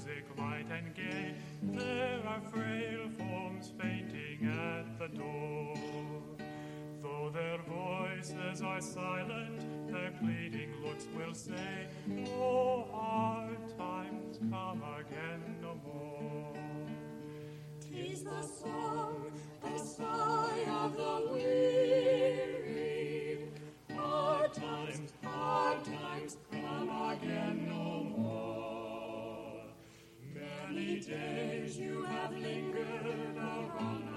music light and gay, there are frail forms fainting at the door. Though their voices are silent, their pleading looks will say, oh, hard times come again no more. 'Tis the song, the sigh of the weary. Hard times come again no more. Many days you have lingered around